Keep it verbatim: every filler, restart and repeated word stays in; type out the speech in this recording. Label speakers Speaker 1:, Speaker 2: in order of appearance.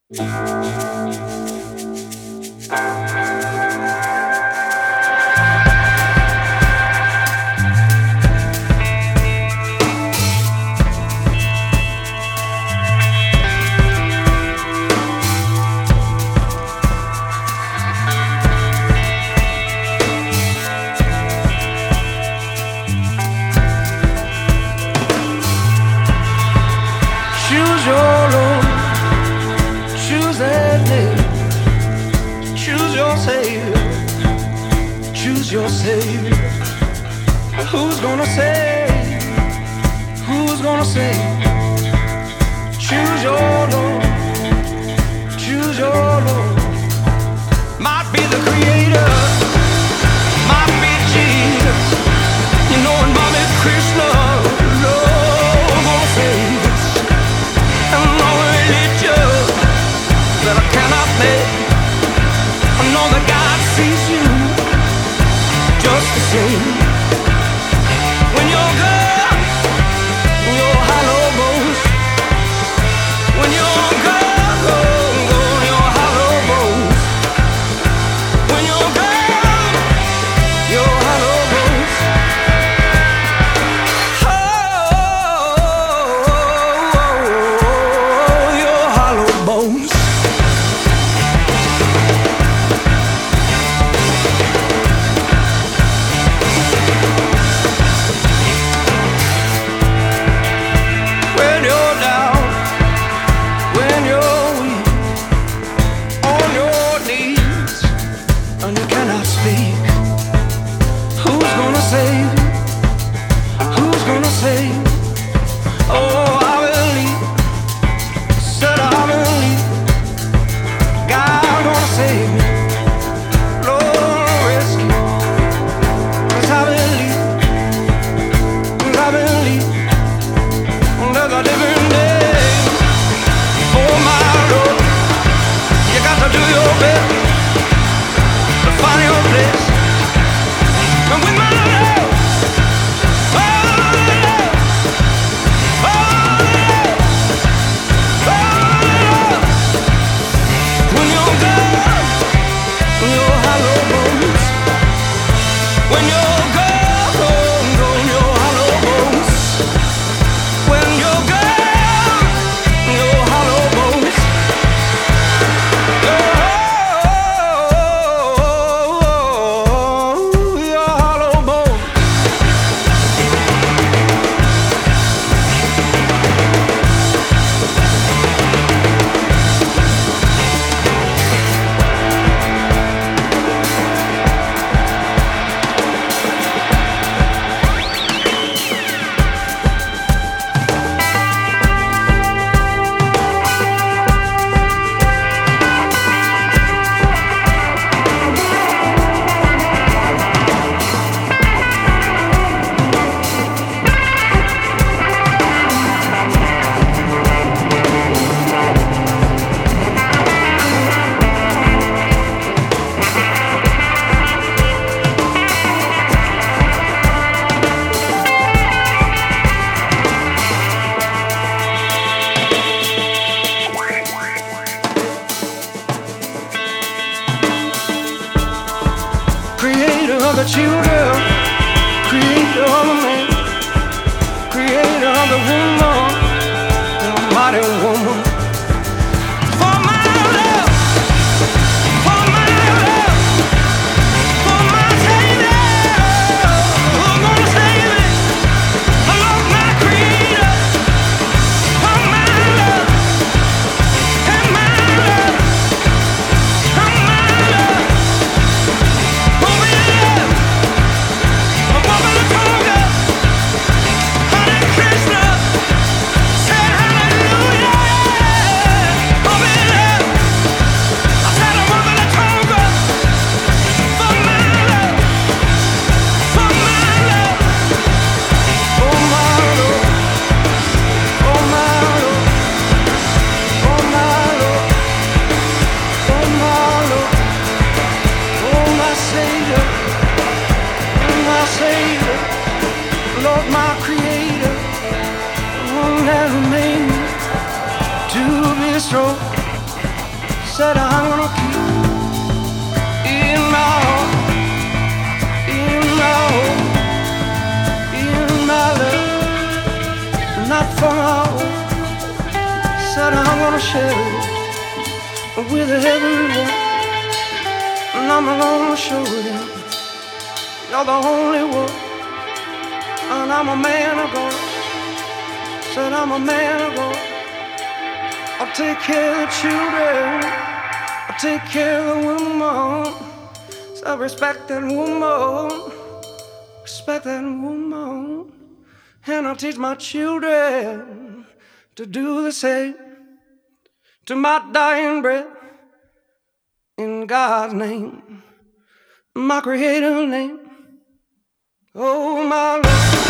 Speaker 1: Choose your Lord, choose and live. Choose your Savior, choose your Savior. Who's gonna save? Who's gonna save? Choose your Lord, choose your Lord. Might be the Creator, might be Jesus. You know, and Bobby Krishna, Lord gonna save us. And no religion that I cannot make. I know that God sees you just the same. When you're good, you're hollow bones. When you're good, you're hollow bones. When you're good, you're hollow bones. Oh, you're hollow bones. When you're down, when you're weak, on your knees, and you cannot speak, who's gonna save you? Who's gonna save you? Oh, I believe, said I believe, God gonna save me, Lord rescue, 'cause I believe, 'cause I believe. There's a different day for my Lord. You got to do your best to find your place. And with my love, oh love, oh love, oh love. When you're gone, you're hollow bones. When you're gone, gone, you're hollow bones. When you're gone, you're hollow bones. Oh, you're hollow bones. Creator of the children, creator of the man, creator of the woman, the mighty woman. For my love, for my love, for my Savior, who's gonna save me? I love my Creator, for my love, and my love, and my love. For me love, a woman of Tonga, Hare Krishna. said I'm gonna keep in my heart, in my home, in my love, not for my own. Said I'm gonna share it with everyone, and I'm gonna show them you're the only one. And I'm a man of God. Said I'm a man of God. I'll take care of the children. I'll take care of the woman. So respect that woman. Respect that woman. And I'll teach my children to do the same. To my dying breath. In God's name. My creator's name. Oh my Lord.